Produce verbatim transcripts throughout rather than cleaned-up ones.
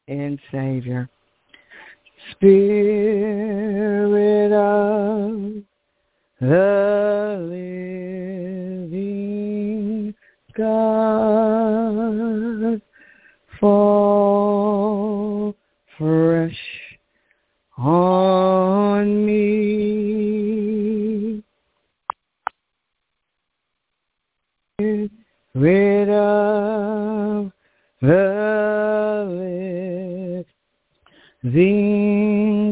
and Savior. Spirit of the living God, fall fresh on me. Spirit of the living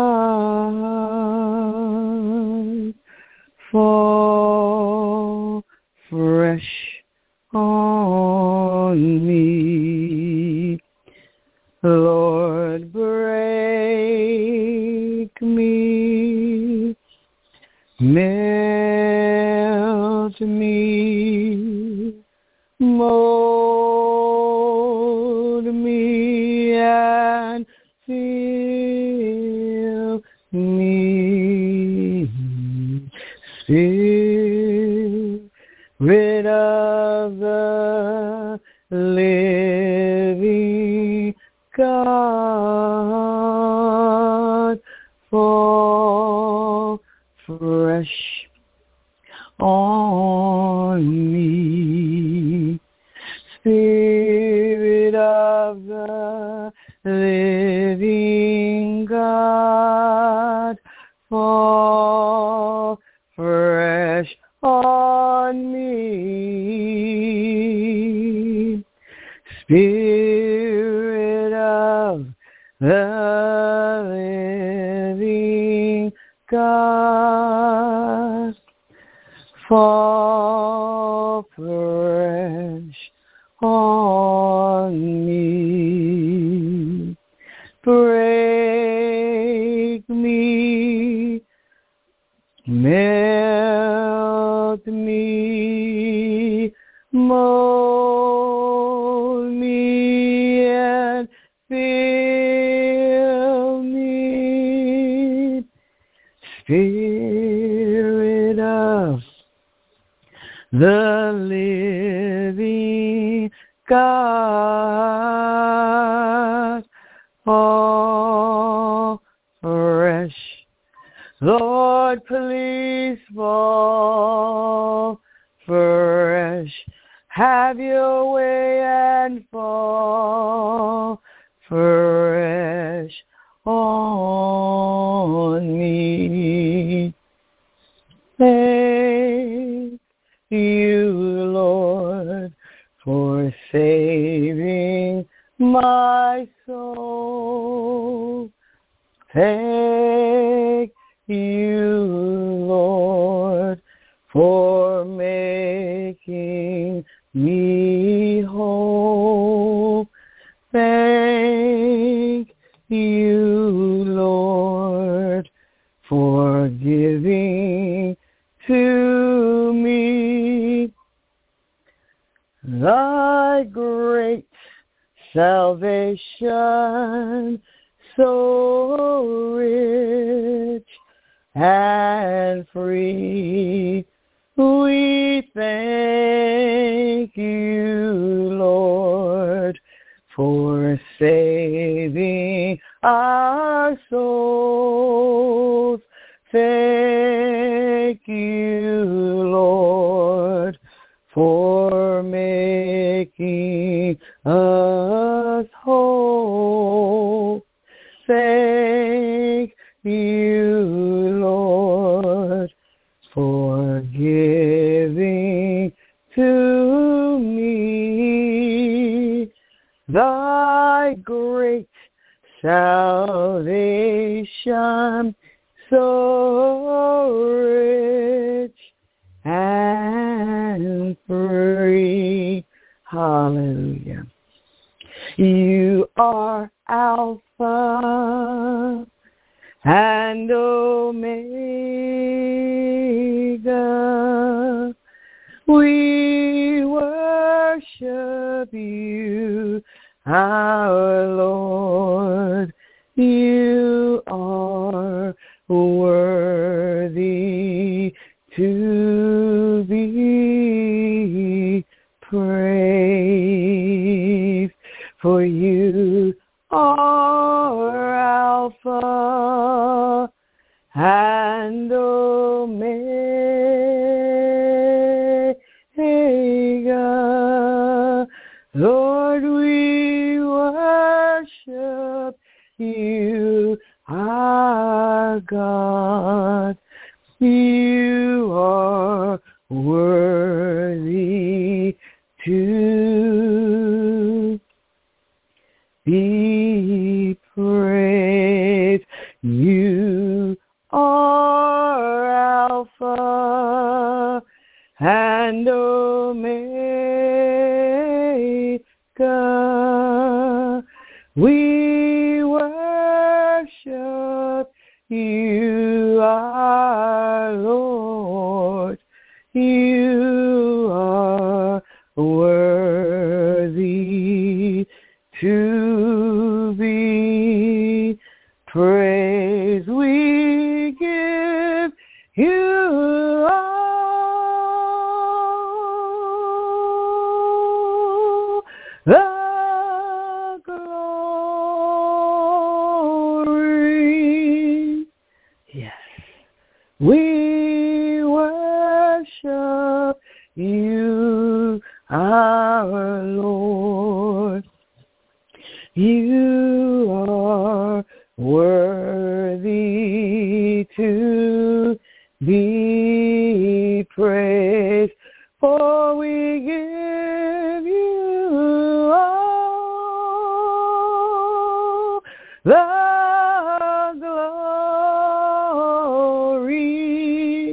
God, fall fresh on me. Lord, break me, melt me, mold me, and fill me. Spirit of the living God, fall fresh on me. Spirit of the living God, fall fresh on me. Spirit of the living God, fall fresh on me. Break me, melt me, mold me, and fill me. Spirit of the living God, fall fresh. Lord, please fall fresh. Have your way and fall fresh on me. Thank you, Lord, for saving my soul. Thank you, Lord, for making me whole. Thank you, Lord, for giving to me thy great salvation, so rich and free. We thank you, Lord, for saving our souls. Thank you, Lord, for making us whole. Thank you, Lord, for giving to me thy great salvation, so rich and free. Hallelujah. You are Alpha and Omega. We worship you, our Lord. You are worthy to be praised, for you are Alpha and Omega. Lord, we worship you, our God. You are worthy to be praised. You are Alpha and Omega. We worship you, our Lord. You are worthy to be praised. We give you all the glory. Yes, we worship you, our Lord. You are worthy to be praised, for we give you all the glory.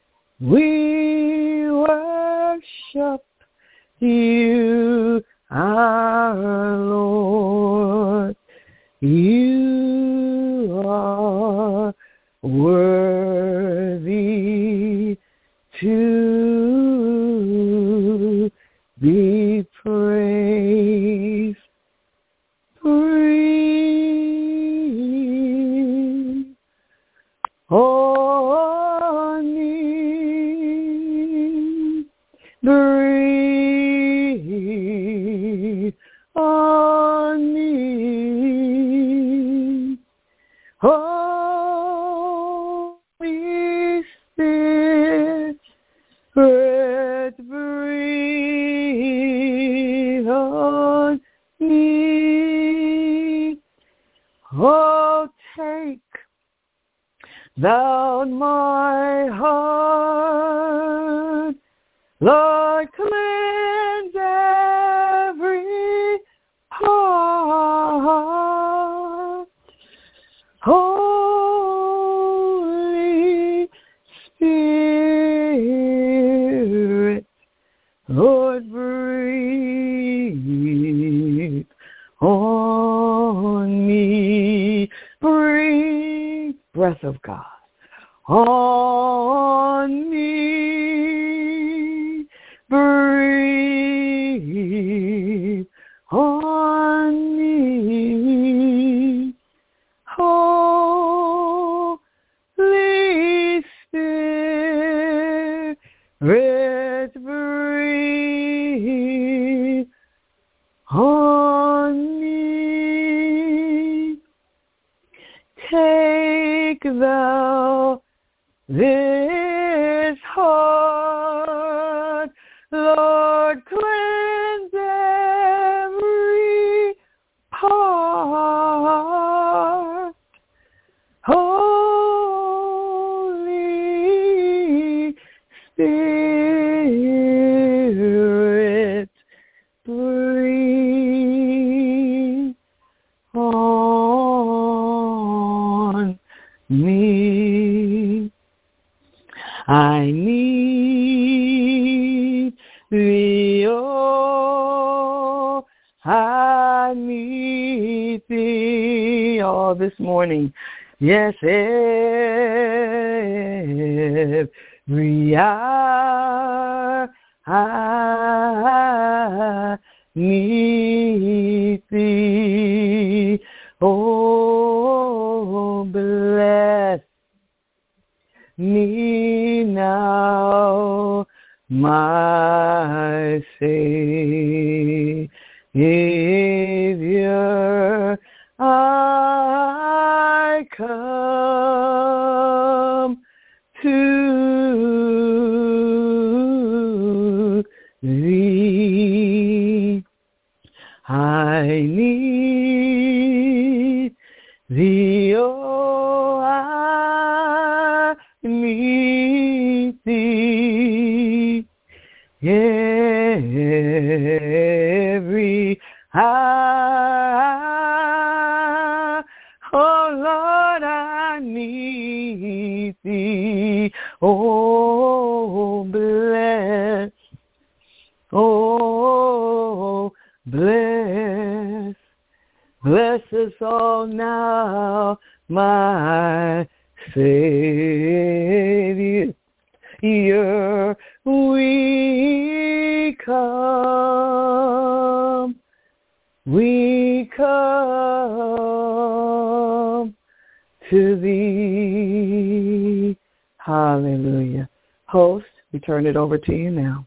We worship you, our Lord. You are worthy to be praised. Breathe on me. Breathe on me. Holy Spirit, breathe on me. Oh, take thou my heart, Lord, cleanse every part. Holy Spirit, Lord, breathe on me. Breathe, breath of God, on me. Breathe on me. Holy Spirit, breathe on me. Take thou this heart, Lord, cleanse every part. Holy Spirit, breathe on me. I need thee, oh, I need thee all this morning. Yes, every hour I need thee. Oh, bless me now, my Savior. need thee, oh, I need thee. Every hour, oh Lord, I need thee. Oh, bless, oh, bless, bless us all now, my Savior. Here we come, we come to thee. Hallelujah. Host, we turn it over to you now.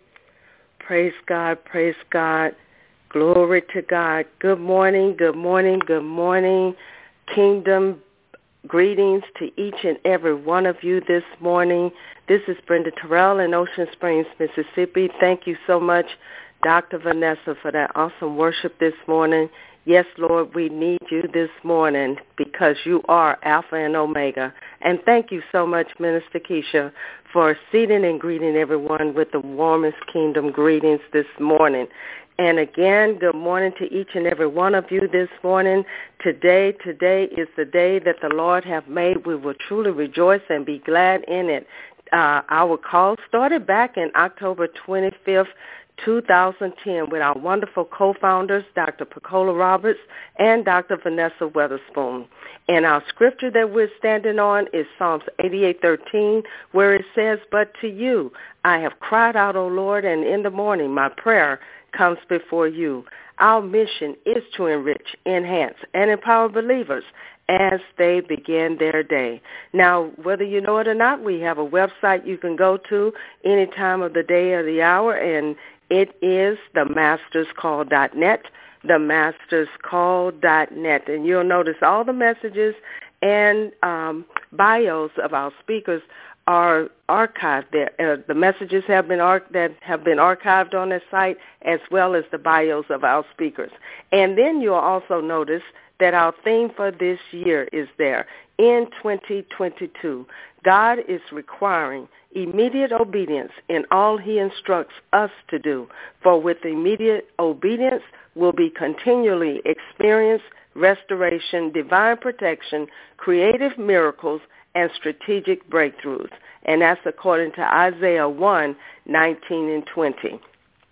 Praise God, praise God. Glory to God. Good morning, good morning, good morning. Kingdom greetings to each and every one of you this morning. This is Brenda Terrell in Ocean Springs, Mississippi. Thank you so much, Doctor Vanessa, for that awesome worship this morning. Yes, Lord, we need you this morning because you are Alpha and Omega. And thank you so much, Minister Keisha, for seating and greeting everyone with the warmest kingdom greetings this morning. And again, good morning to each and every one of you this morning. Today, today is the day that the Lord hath made. We will truly rejoice and be glad in it. Uh, our call started back in October twenty-fifth, two thousand ten with our wonderful co-founders, Doctor Pecola Roberts and Doctor Vanessa Weatherspoon. And our scripture that we're standing on is Psalms eighty-eight thirteen, where it says, "But to you I have cried out, O Lord, and in the morning my prayer comes before you." Our mission is to enrich, enhance, and empower believers as they begin their day. Now, whether you know it or not, we have a website you can go to any time of the day or the hour, and it is the masters call dot net, the masters call dot net. And you'll notice all the messages and um, bios of our speakers are archived there. Uh, the messages have been ar- that have been archived on the site, as well as the bios of our speakers. And then you'll also notice that our theme for this year is there. In twenty twenty-two, God is requiring immediate obedience in all he instructs us to do. For with immediate obedience will be continually experience restoration, divine protection, creative miracles, and strategic breakthroughs. And that's according to Isaiah one, nineteen and twenty.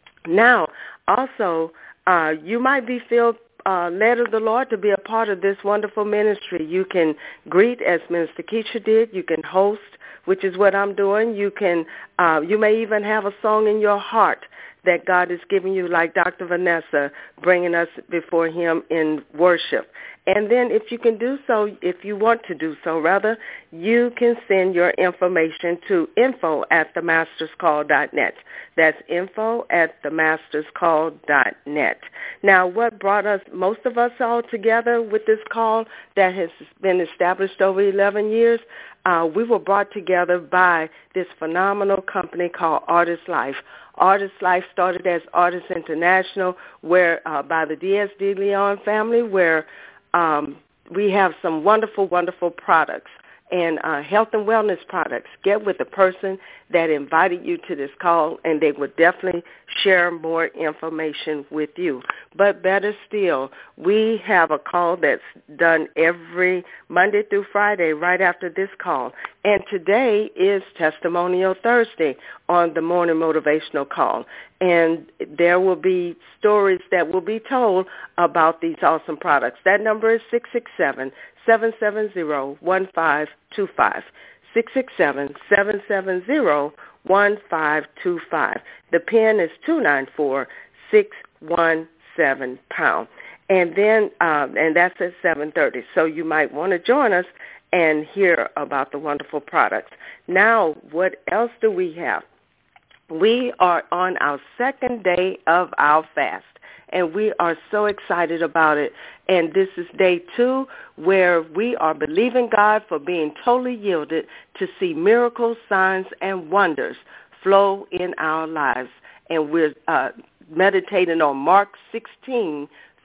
Now, also, uh, you might be filled Uh, led of the Lord to be a part of this wonderful ministry. You can greet as Minister Keisha did. You can host, which is what I'm doing. You can, uh, you may even have a song in your heart that God is giving you, like Doctor Vanessa, bringing us before him in worship. And then if you can do so, if you want to do so, rather, you can send your information to info at the masters call dot net. That's info at the masters call dot net. Now, what brought us, most of us all together with this call that has been established over eleven years, uh, we were brought together by this phenomenal company called Artist Life. Artist Life started as Artist International, where uh, by the Diaz de Leon family, where um, we have some wonderful, wonderful products and uh, health and wellness products. Get with the person that invited you to this call, and they will definitely share more information with you. But better still, we have a call that's done every Monday through Friday right after this call. And today is Testimonial Thursday on the Morning Motivational Call. And there will be stories that will be told about these awesome products. That number is six six seven, seven seven zero, one five two five. six six seven, seven seven zero, one five two five. The PIN is two nine four, six one seven pound. And then, um, and that's at seven thirty. So you might want to join us and hear about the wonderful products. Now, what else do we have? We are on our second day of our fast, and we are so excited about it. And this is day two, where we are believing God for being totally yielded to see miracles, signs, and wonders flow in our lives. And we're uh, meditating on Mark sixteen,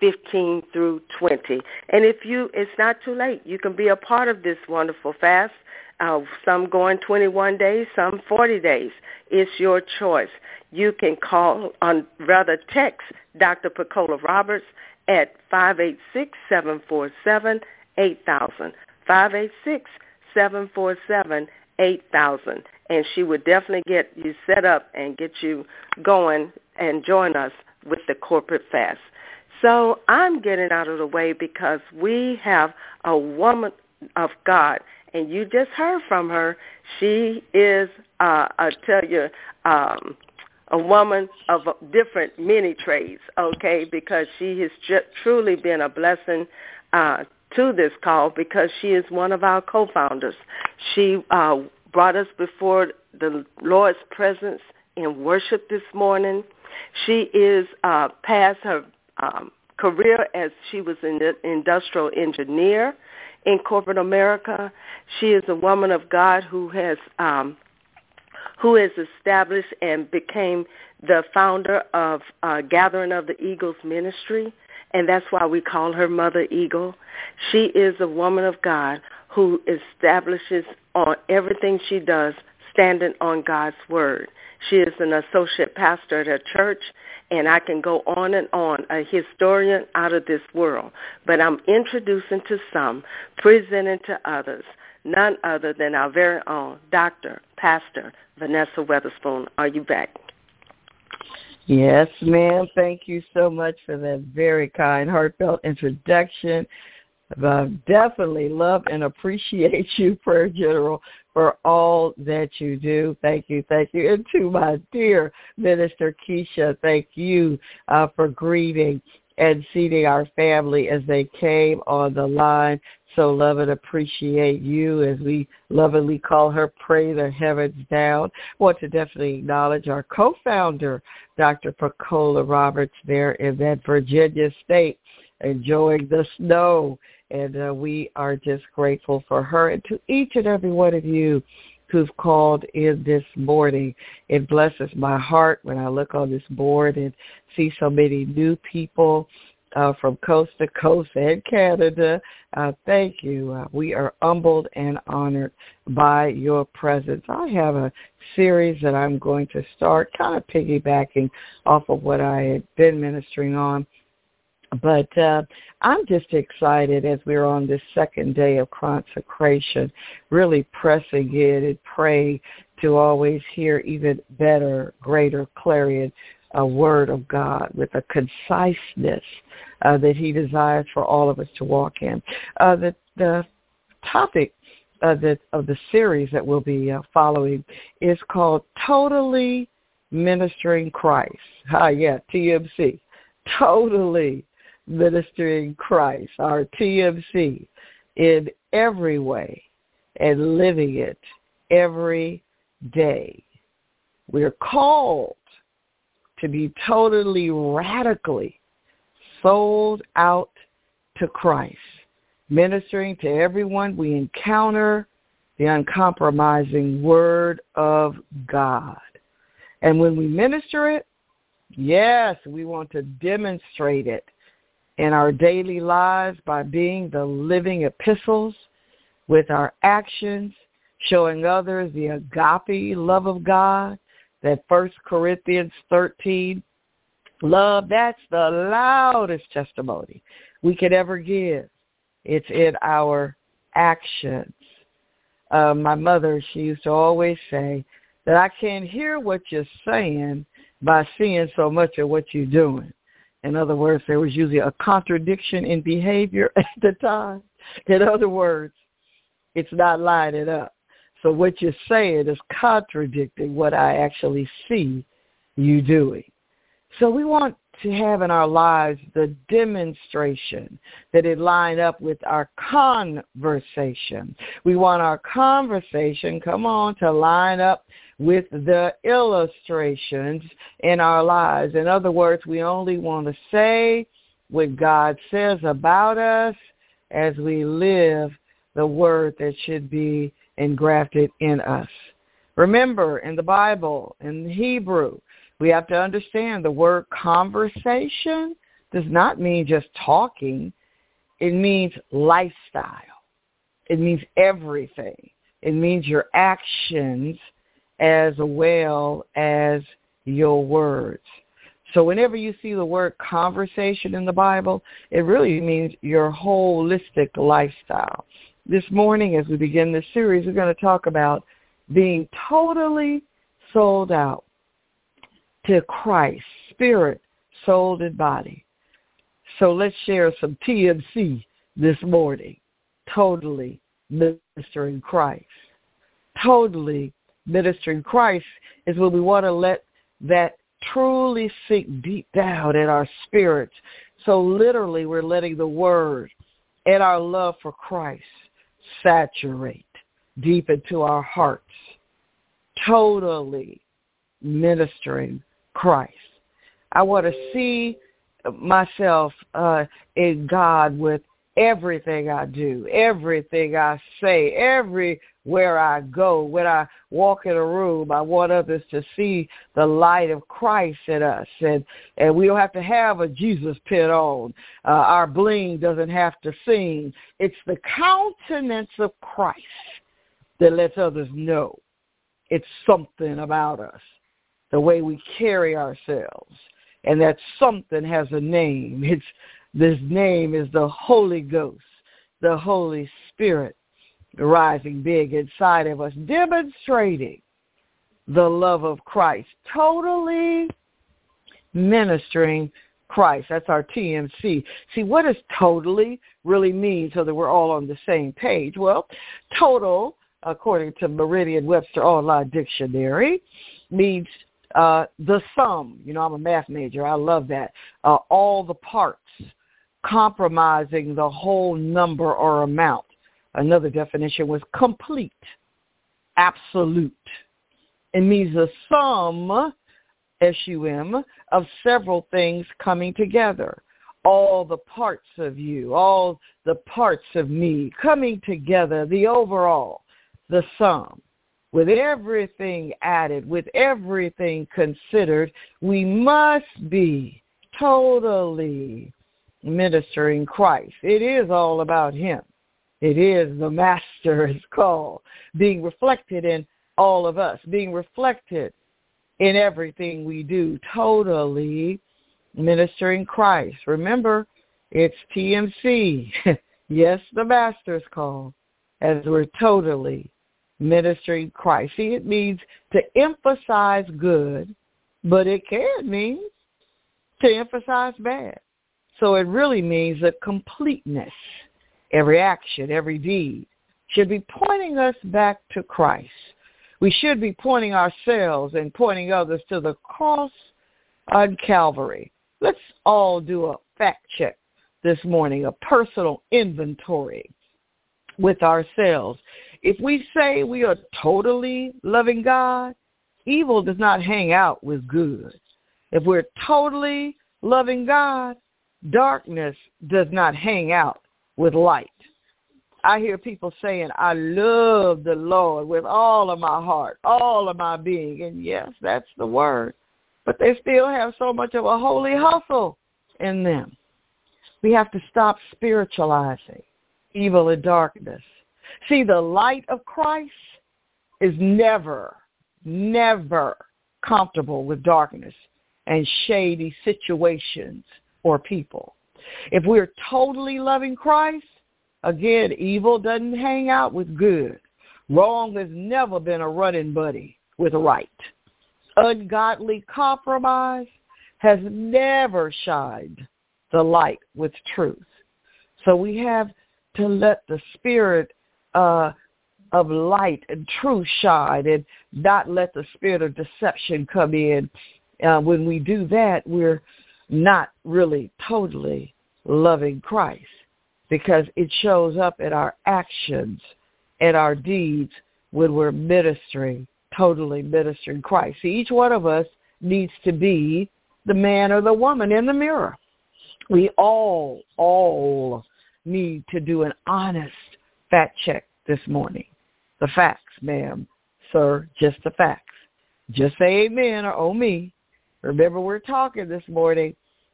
fifteen through twenty. And if you, it's not too late. You can be a part of this wonderful fast. Uh, some going twenty-one days, some forty days. It's your choice. You can call on, rather text Doctor Pecola Roberts at five eight six, seven four seven, eight thousand, five eight six, seven four seven, eight thousand. And she would definitely get you set up and get you going and join us with the corporate fast. So I'm getting out of the way because we have a woman of God, and you just heard from her. She is, uh, I tell you, um, a woman of different many trades, okay, because she has ju- truly been a blessing uh, to this call because she is one of our co-founders. She uh, brought us before the Lord's presence in worship this morning. She is uh, past her um, career as she was an industrial engineer in corporate America. She is a woman of God who has um, who has established and became the founder of uh, Gathering of the Eagles Ministry, and that's why we call her Mother Eagle. She is a woman of God who establishes on everything she does standing on God's word. She is an associate pastor at her church, and I can go on and on, a historian out of this world. But I'm introducing to some, presenting to others, none other than our very own Doctor Pastor Vanessa Weatherspoon. Are you back? Yes, ma'am. Thank you so much for that very kind, heartfelt introduction. I definitely love and appreciate you, Prayer General, for all that you do. Thank you, thank you. And to my dear Minister Keisha, thank you uh, for greeting and seating our family as they came on the line. So love and appreciate you, as we lovingly call her, Pray the Heavens Down. Want to definitely acknowledge our co-founder, Doctor Pecola Roberts, there in that Virginia state, enjoying the snow. And uh, we are just grateful for her. And to each and every one of you who've called in this morning, it blesses my heart when I look on this board and see so many new people uh, from coast to coast and Canada. Uh, thank you. Uh, we are humbled and honored by your presence. I have a series that I'm going to start, kind of piggybacking off of what I had been ministering on. But uh, I'm just excited as we're on this second day of consecration, really pressing in and pray to always hear even better, greater clarity, a word of God with a conciseness uh, that he desires for all of us to walk in. Uh, the, the topic uh, that, of the series that we'll be uh, following is called Totally Ministering Christ. Ah, yeah, T M C. Totally Ministering Christ, our T M C, in every way and living it every day. We're called to be totally, radically sold out to Christ, ministering to everyone we encounter the uncompromising Word of God. And when we minister it, yes, we want to demonstrate it in our daily lives by being the living epistles with our actions, showing others the agape love of God, that First Corinthians thirteen love, that's the loudest testimony we could ever give. It's in our actions. Uh, my mother, she used to always say that I can't hear what you're saying by seeing so much of what you're doing. In other words, there was usually a contradiction in behavior at the time. In other words, it's not lining up. So what you're saying is contradicting what I actually see you doing. So we want to have in our lives the demonstration that it line up with our conversation. We want our conversation, come on, to line up with the illustrations in our lives. In other words, we only want to say what God says about us as we live the word that should be engrafted in us. Remember, in the Bible, in Hebrew, we have to understand the word conversation does not mean just talking. It means lifestyle. It means everything. It means your actions as well as your words. So whenever you see the word conversation in the Bible, it really means your holistic lifestyle. This morning, as we begin this series, we're going to talk about being totally sold out to Christ, spirit, soul, and body. So let's share some T M C this morning. Totally ministering Christ. Totally ministering Christ is when we want to let that truly sink deep down in our spirits. So literally we're letting the word and our love for Christ saturate deep into our hearts. Totally ministering Christ. I want to see myself uh, in God with everything I do, everything I say, everywhere I go. When I walk in a room, I want others to see the light of Christ in us. And, and we don't have to have a Jesus pin on. Uh, our bling doesn't have to sing. It's the countenance of Christ that lets others know it's something about us, the way we carry ourselves. And that something has a name. It's This name is the Holy Ghost, the Holy Spirit, rising big inside of us, demonstrating the love of Christ, totally ministering Christ. That's our T M C. See, what does totally really mean so that we're all on the same page? Well, total, according to Merriam-Webster Online Dictionary, means uh, the sum. You know, I'm a math major. I love that. Uh, all the parts, compromising the whole number or amount. Another definition was complete, absolute. It means the sum, S U M, of several things coming together. All the parts of you, all the parts of me coming together, the overall, the sum. With everything added, with everything considered, we must be totally ministering Christ. It is all about him. It is the master is called, being reflected in all of us, being reflected in everything we do, totally ministering Christ. Remember, it's T M C. Yes, the master's call, as we're totally ministering Christ. See, it means to emphasize good, but it can mean to emphasize bad. So it really means a completeness. Every action, every deed should be pointing us back to Christ. We should be pointing ourselves and pointing others to the cross on Calvary. Let's all do a fact check this morning, a personal inventory with ourselves. If we say we are totally loving God, evil does not hang out with good. If we're totally loving God, darkness does not hang out with light. I hear people saying, I love the Lord with all of my heart, all of my being. And yes, that's the word. But they still have so much of a holy hustle in them. We have to stop spiritualizing evil and darkness. See, the light of Christ is never, never comfortable with darkness and shady situations or people. If we're totally loving Christ, again, evil doesn't hang out with good. Wrong has never been a running buddy with right. Ungodly compromise has never shined the light with truth. So we have to let the spirit uh, of light and truth shine and not let the spirit of deception come in. Uh, when we do that, we're not really totally loving Christ, because it shows up in our actions and our deeds when we're ministering, totally ministering Christ. See, each one of us needs to be the man or the woman in the mirror. We all, all need to do an honest fact check this morning. The facts, ma'am, sir, just the facts. Just say amen or oh me. Remember, we're talking this morning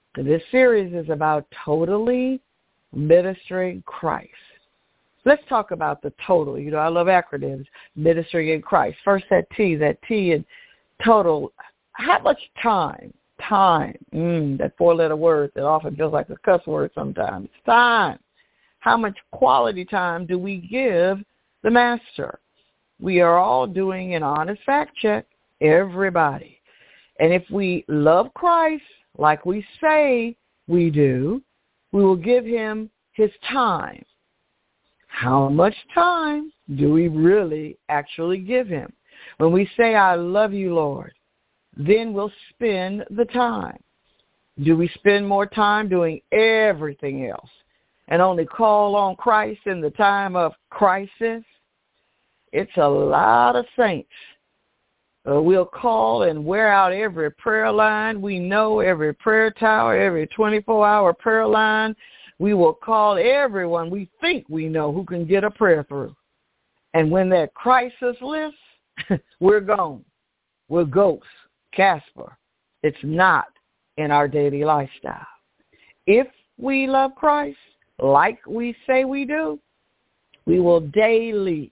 This series is about totally ministering Christ. Let's talk about the total. You know, I love acronyms, ministering in Christ. First, that T, that T in total. How much time? Time. Mm, that four-letter word that often feels like a cuss word sometimes. Time. How much quality time do we give the Master? We are all doing an honest fact check, everybody. And if we love Christ like we say we do, we will give him his time. How much time do we really actually give him? When we say, I love you, Lord, then we'll spend the time. Do we spend more time doing everything else and only call on Christ in the time of crisis? It's a lot of saints. Uh, we'll call and wear out every prayer line we know, every prayer tower, every twenty-four hour prayer line. We will call everyone we think we know who can get a prayer through. And when that crisis lifts, we're gone. We're ghosts. Casper. It's not in our daily lifestyle. If we love Christ like we say we do, we will daily,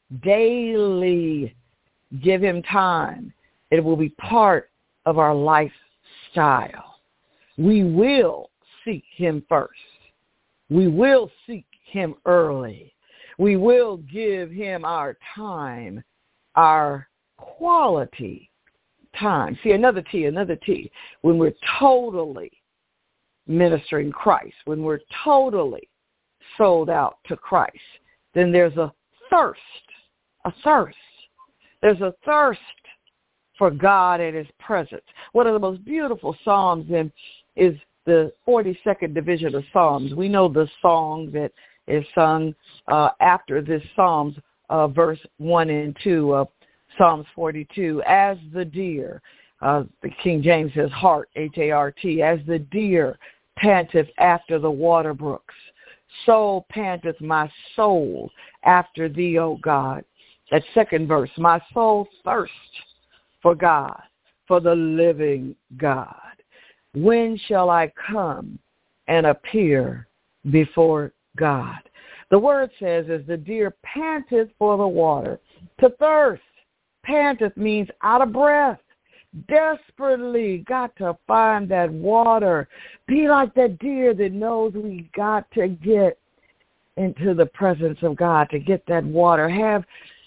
daily give him time. It will be part of our lifestyle. We will seek him first. We will seek him early. We will give him our time, our quality time. See, another T, another T. When we're totally ministering Christ, when we're totally sold out to Christ, then there's a thirst, a thirst. There's a thirst for God and his presence. One of the most beautiful Psalms in, is the forty-second division of Psalms. We know the song that is sung uh, after this Psalms, uh, verse one and two of Psalms forty-two. As the deer, uh, the King James says heart, H A R T, as the deer panteth after the water brooks, so panteth my soul after thee, O God. That second verse, my soul thirsts for God, for the living God. When shall I come and appear before God? The word says, as the deer panteth for the water. To thirst, panteth means out of breath. Desperately got to find that water. Be like that deer that knows we got to get into the presence of God to get that water. Have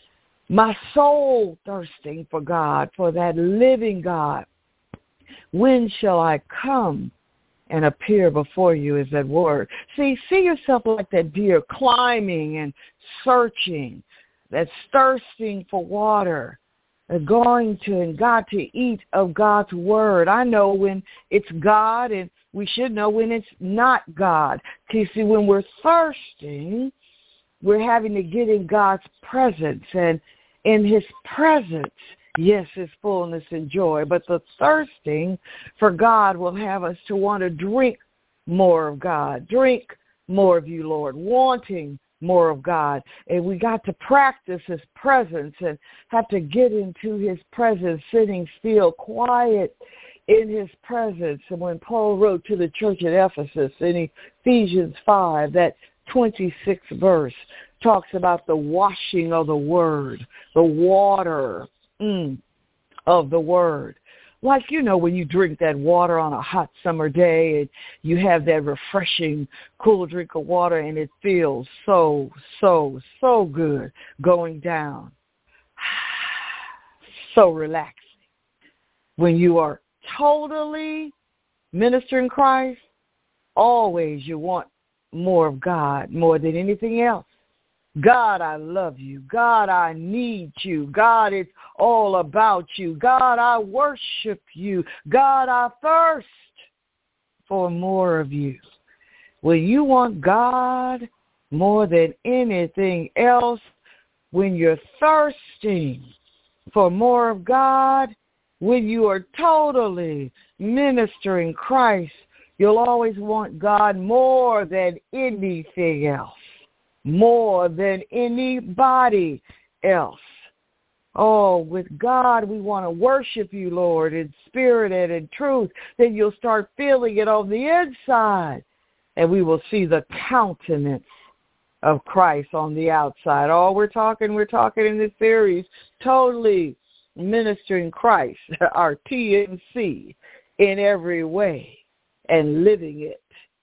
my soul thirsting for God, for that living God. When shall I come and appear before you is that word. See, see yourself like that deer climbing and searching, that's thirsting for water, going to and got to eat of God's word. I know when it's God, and we should know when it's not God. You see, when we're thirsting, we're having to get in God's presence, and in his presence, yes, his fullness and joy, but the thirsting for God will have us to want to drink more of God, drink more of you, Lord, wanting more of God. And we got to practice his presence and have to get into his presence, sitting still, quiet in his presence. And when Paul wrote to the church at Ephesus in Ephesians five, that twenty-sixth verse talks about the washing of the word, the water mm, of the word. Like, you know, when you drink that water on a hot summer day and you have that refreshing, cool drink of water and it feels so, so, so good going down. So relaxing. When you are totally ministering Christ, always you want more of God, more than anything else. God, I love you. God, I need you. God, it's all about you. God, I worship you. God, I thirst for more of you. When you want God more than anything else, when you're thirsting for more of God, when you are totally ministering Christ, you'll always want God more than anything else. More than anybody else. Oh, with God, we want to worship you, Lord, in spirit and in truth. Then you'll start feeling it on the inside, and we will see the countenance of Christ on the outside. Oh, we're talking, we're talking in this series, totally ministering Christ, our T N C, in every way and living it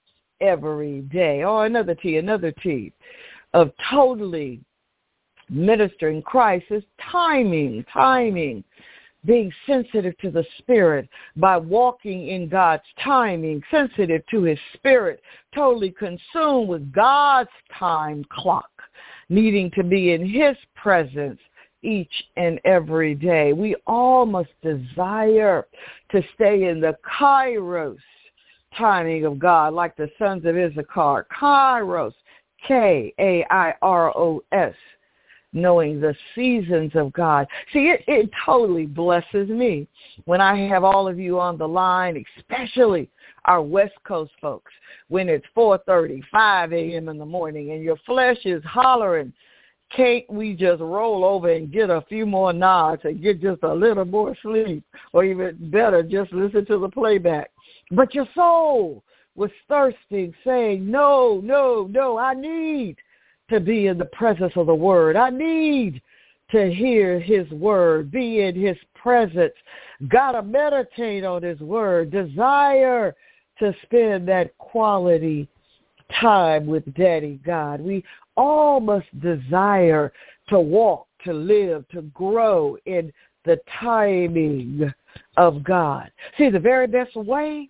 every day. Oh, another T, another T of totally ministering Christ is timing, timing, being sensitive to the Spirit by walking in God's timing, sensitive to his Spirit, totally consumed with God's time clock, needing to be in his presence each and every day. We all must desire to stay in the Kairos timing of God, like the sons of Issachar. Kairos, K A I R O S, knowing the seasons of God. See, it, it totally blesses me when I have all of you on the line, especially our West Coast folks, when it's four thirty, five a.m. in the morning and your flesh is hollering, can't we just roll over and get a few more nods and get just a little more sleep? Or even better, just listen to the playback. But your soul was thirsting, saying, no, no, no, I need to be in the presence of the Word. I need to hear his Word, be in his presence. Got to meditate on his Word. Desire to spend that quality time with Daddy God. We all must desire to walk, to live, to grow in the timing of God. See, the very best way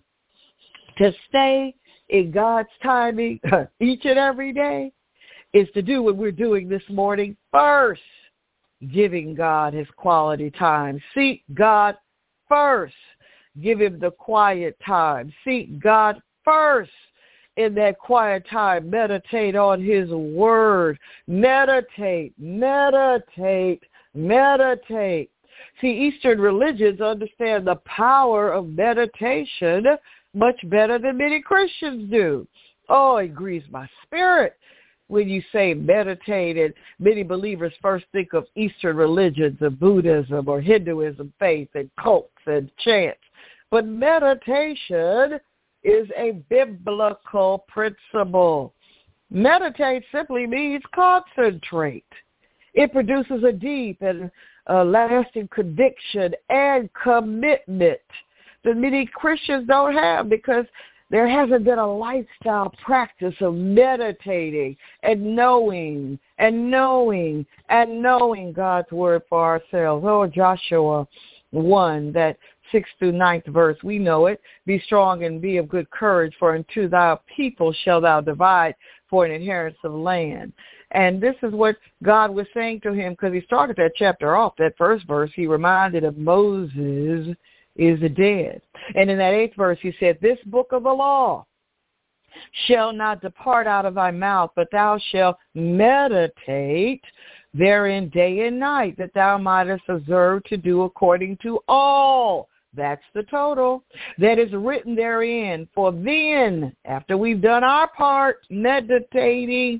to stay in God's timing each and every day is to do what we're doing this morning. First, giving God his quality time. Seek God first. Give him the quiet time. Seek God first. In that quiet time, meditate on his word. Meditate, meditate, meditate. See, Eastern religions understand the power of meditation much better than many Christians do. Oh, it grieves my spirit when you say meditate, and many believers first think of Eastern religions, of Buddhism or Hinduism faith and cults and chants. But meditation is a biblical principle. Meditate simply means concentrate. It produces a deep and a lasting conviction and commitment that many Christians don't have, because there hasn't been a lifestyle practice of meditating and knowing and knowing and knowing God's word for ourselves. Oh, Joshua one, that sixth through ninth verse, we know it. Be strong and be of good courage, for unto thy people shalt thou divide for an inheritance of land. And this is what God was saying to him, because he started that chapter off, that first verse, he reminded of Moses is dead. And in that eighth verse, he said, this book of the law shall not depart out of thy mouth, but thou shalt meditate therein day and night, that thou mightest observe to do according to all. That's the total that is written therein. For then, after we've done our part, meditating,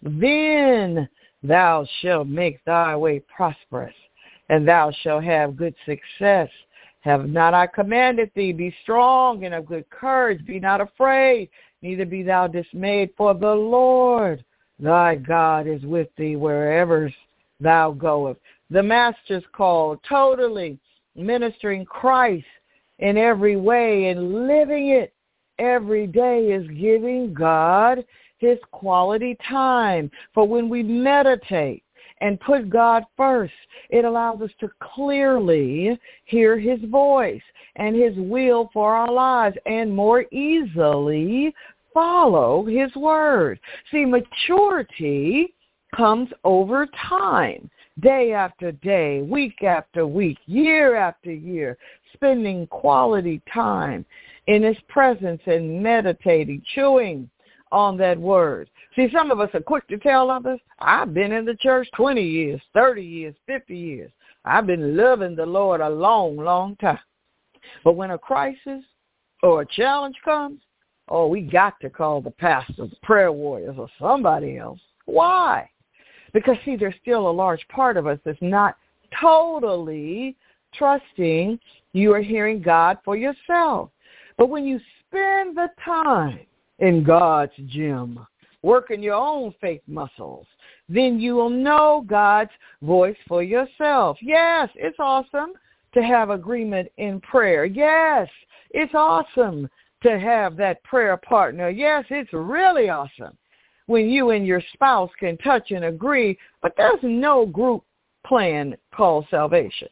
then thou shalt make thy way prosperous, and thou shalt have good success. Have not I commanded thee? Be strong and of good courage. Be not afraid, neither be thou dismayed, for the Lord thy God is with thee wherever thou goest. The Master's call, totally ministering Christ in every way and living it every day, is giving God his quality time. For when we meditate and put God first, it allows us to clearly hear his voice and his will for our lives, and more easily follow his word. See, maturity comes over time, day after day, week after week, year after year, spending quality time in his presence and meditating, chewing on that word. See, some of us are quick to tell others, I've been in the church twenty years, thirty years, fifty years. I've been loving the Lord a long, long time. But when a crisis or a challenge comes, oh, we got to call the pastors, the prayer warriors, or somebody else. Why? Because, see, there's still a large part of us that's not totally trusting, you are hearing God for yourself. But when you spend the time in God's gym, working your own faith muscles, then you will know God's voice for yourself. Yes, it's awesome to have agreement in prayer. Yes, it's awesome to have that prayer partner. Yes, it's really awesome when you and your spouse can touch and agree, but there's no group plan called salvation.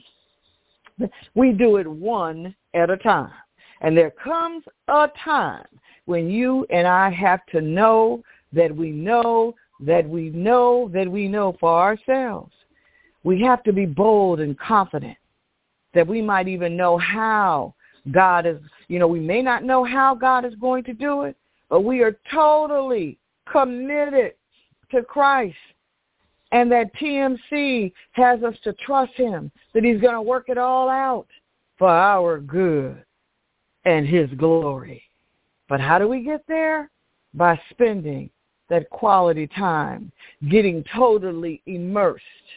We do it one at a time. And there comes a time when you and I have to know that we know that we know that we know for ourselves. We have to be bold and confident that we might even know how God is, you know, we may not know how God is going to do it, but we are totally committed to Christ. And that T M C has us to trust him, that he's going to work it all out for our good and his glory. But how do we get there? By spending that quality time, getting totally immersed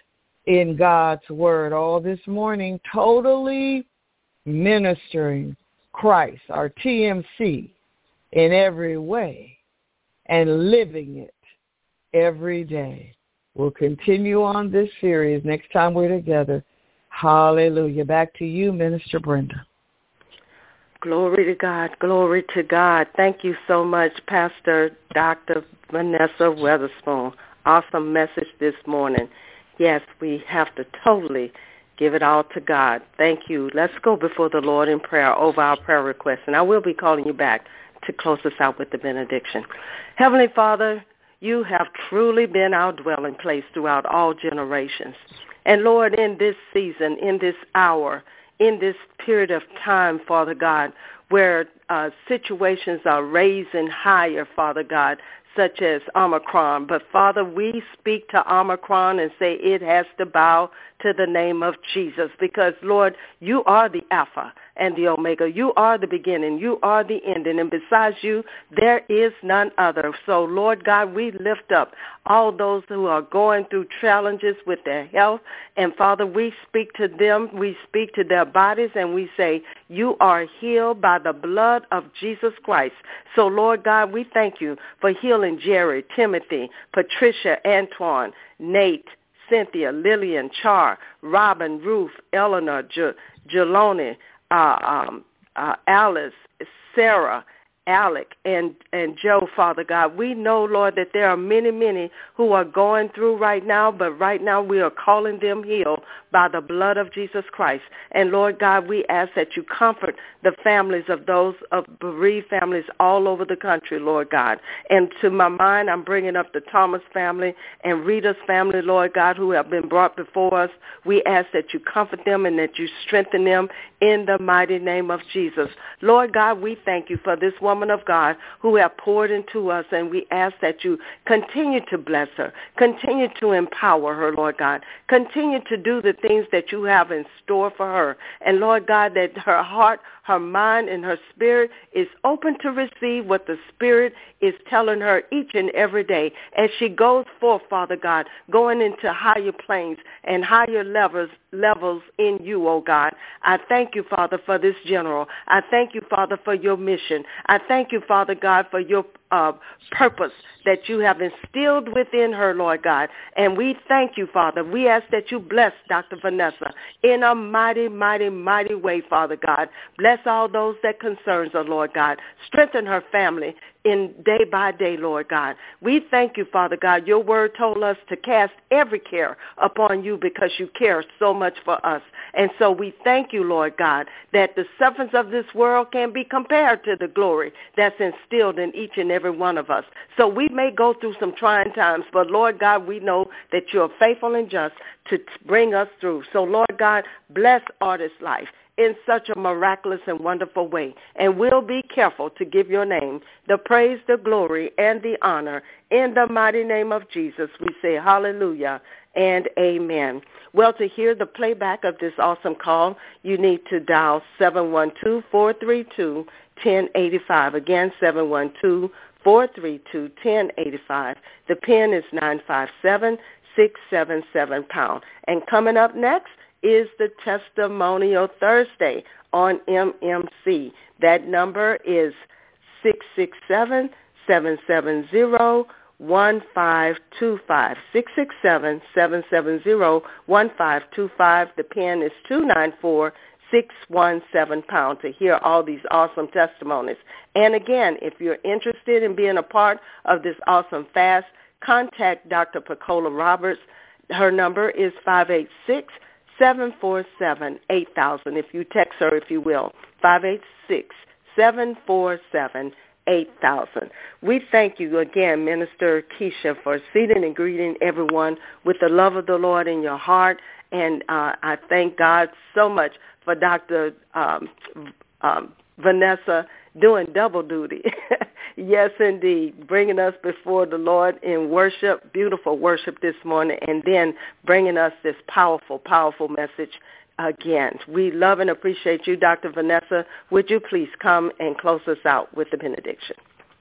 in God's word all this morning, totally ministering Christ, our T M C, in every way and living it every day. We'll continue on this series next time we're together. Hallelujah. Back to you, Minister Brenda. Glory to God. Glory to God. Thank you so much, Pastor Doctor Vanessa Weatherspoon. Awesome message this morning. Yes, we have to totally give it all to God. Thank you. Let's go before the Lord in prayer over our prayer requests, and I will be calling you back to close us out with the benediction. Heavenly Father, you have truly been our dwelling place throughout all generations. And Lord, in this season, in this hour, in this period of time, Father God, where uh, situations are raising higher, Father God, such as Omicron. But, Father, we speak to Omicron and say it has to bow to the name of Jesus because, Lord, you are the Alpha and the Omega. You are the beginning. You are the ending. And besides you, there is none other. So, Lord God, we lift up all those who are going through challenges with their health. And, Father, we speak to them. We speak to their bodies, and we say, you are healed by the blood of Jesus Christ. So, Lord God, we thank you for healing Jerry, Timothy, Patricia, Antoine, Nate, Cynthia, Lillian, Char, Robin, Ruth, Eleanor, J- Jeloni, uh, um, uh, Alice, Sarah, Alec, and, and Joe, Father God. We know, Lord, that there are many, many who are going through right now, but right now we are calling them healed by the blood of Jesus Christ. And, Lord God, we ask that you comfort the families of those of bereaved families all over the country, Lord God. And to my mind, I'm bringing up the Thomas family and Rita's family, Lord God, who have been brought before us. We ask that you comfort them and that you strengthen them in the mighty name of Jesus. Lord God, we thank you for this woman of God who have poured into us, and we ask that you continue to bless her, continue to empower her, Lord God, continue to do the things that you have in store for her. And Lord God, that her heart, her mind, and her spirit is open to receive what the Spirit is telling her each and every day as she goes forth, Father God, going into higher planes and higher levels levels in you, oh God. I thank you, Father, for this general. I thank you, Father, for your mission. I thank you, Father God, for your uh, purpose that you have instilled within her, Lord God. And we thank you, Father. We ask that you bless Doctor Vanessa in a mighty, mighty, mighty way, Father God. Bless all those that concerns her, Lord God. Strengthen her family in day by day, Lord God. We thank you, Father God. Your word told us to cast every care upon you because you care so much for us. And so we thank you, Lord God, that the sufferings of this world can be compared to the glory that's instilled in each and every one of us. So we may go through some trying times, but Lord God, we know that you're faithful and just to bring us through. So Lord God, bless Artist's life in such a miraculous and wonderful way. And we'll be careful to give your name the praise, the glory, and the honor. In the mighty name of Jesus, we say hallelujah and amen. Well, to hear the playback of this awesome call, you need to dial seven one two, four three two, one zero eight five. Again, seven one two, four three two, one zero eight five. The PIN is nine five seven, six seven seven pound. And coming up next is the Testimonial Thursday on M M C. That number is six six seven, seven seven zero, one five two five. six six seven, seven seven zero, one five two five. The PIN is two nine four, six one seven pound to hear all these awesome testimonies. And again, if you're interested in being a part of this awesome fast, contact Doctor Pecola Roberts. Her number is five eight six, seven four seven, eight thousand. If you text her, if you will, five eight six, seven four seven, eight thousand. We thank you again, Minister Keisha, for seating and greeting everyone with the love of the Lord in your heart. And uh, I thank God so much for Doctor Um, um, Vanessa doing double duty. Yes, indeed, bringing us before the Lord in worship, beautiful worship this morning, and then bringing us this powerful, powerful message again. We love and appreciate you, Doctor Vanessa. Would you please come and close us out with the benediction?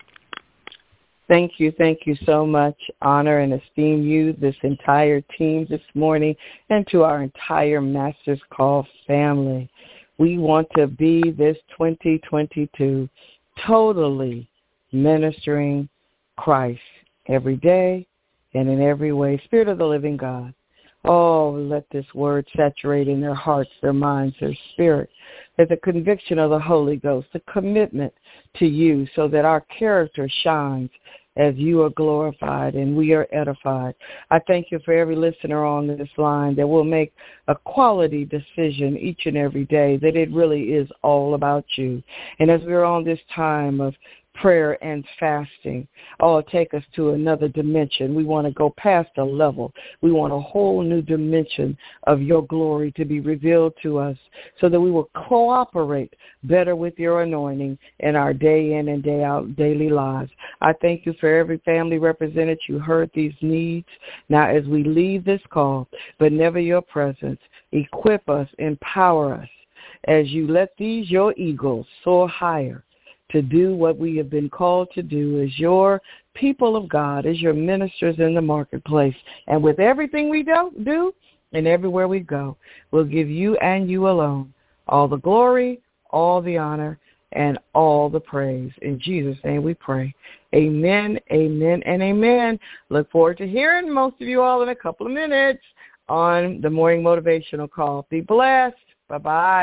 Thank you. Thank you so much. Honor and esteem you, this entire team this morning, and to our entire Masters Call family. We want to be this twenty twenty-two totally ministering Christ every day and in every way. Spirit of the living God, oh, let this word saturate in their hearts, their minds, their spirit, that the conviction of the Holy Ghost, the commitment to you so that our character shines as you are glorified and we are edified. I thank you for every listener on this line that will make a quality decision each and every day that it really is all about you. And as we're on this time of prayer and fasting, oh, take us to another dimension. We want to go past a level. We want a whole new dimension of your glory to be revealed to us so that we will cooperate better with your anointing in our day in and day out daily lives. I thank you for every family represented. You heard these needs. Now as we leave this call, but never your presence, equip us, empower us as you let these, your eagles, soar higher to do what we have been called to do as your people of God, as your ministers in the marketplace. And with everything we do, do and everywhere we go, we'll give you and you alone all the glory, all the honor, and all the praise. In Jesus' name we pray. Amen, amen, and amen. Look forward to hearing most of you all in a couple of minutes on the Morning Motivational Call. Be blessed. Bye-bye.